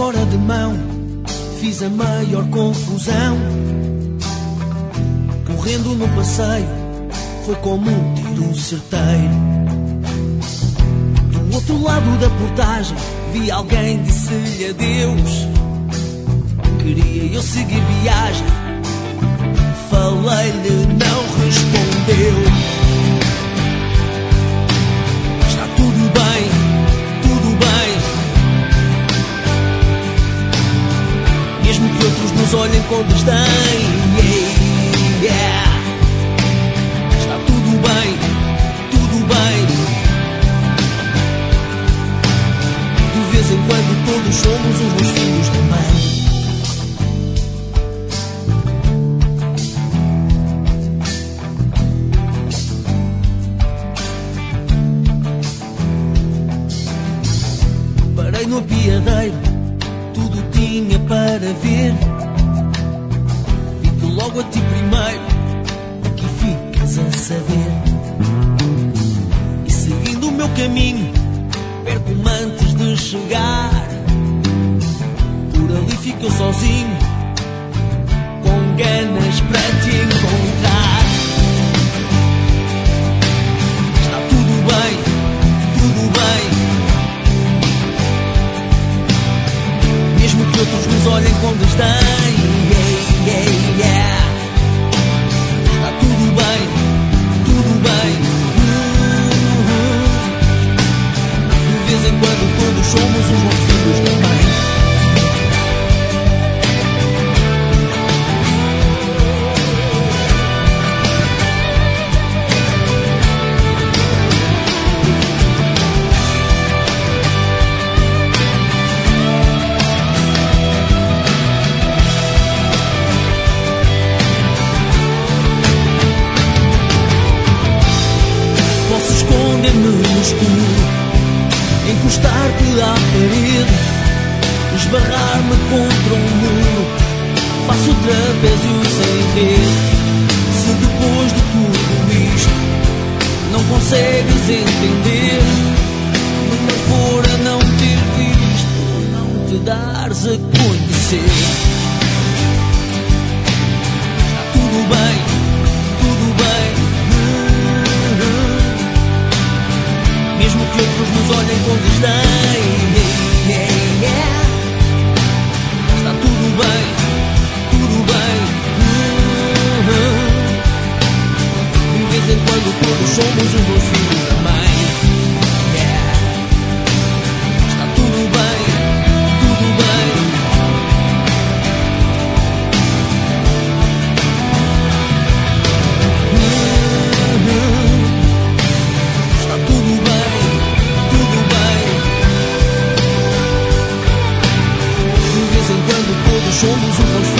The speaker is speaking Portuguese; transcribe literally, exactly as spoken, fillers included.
fora de mão, fiz a maior confusão. Correndo no passeio, foi como um tiro certeiro. Do outro lado da portagem, vi alguém, disse-lhe adeus. Queria eu seguir viagem, falei-lhe, não respondeu. Está tudo bem, tudo bem, mesmo que outros nos olhem com desdém. Yeah, yeah. Está tudo bem, tudo bem. De vez em quando todos somos os meus filhos também. Parei no apiadeiro, tudo tinha para ver. Vi-te logo a ti primeiro, aqui ficas a saber. E seguindo o meu caminho, perco-me antes de chegar. Por ali fico eu sozinho, com ganas para te encontrar. Está tudo bem, tudo bem, mesmo que outros nos olhem com desdém. Yeah, yeah, yeah. Está tudo bem, tudo bem. Uh-huh. De vez em quando todos somos os bons filhos também. Encostar-te à parede, esbarrar-me contra um muro, faço o trapézio sem rede. Se depois de tudo isto não consegues entender, melhor fora não ter visto, não te dares a conhecer. Está tudo bem, tudo bem, mesmo que outros nos olhem com desdém. Yeah, yeah. Está tudo bem, tudo bem. Uh-huh. De vez em quando todos somos os meus filhos também. Yeah. Está tudo bem, tudo bem. Uh-huh. Está tudo bem. Quando todos somos um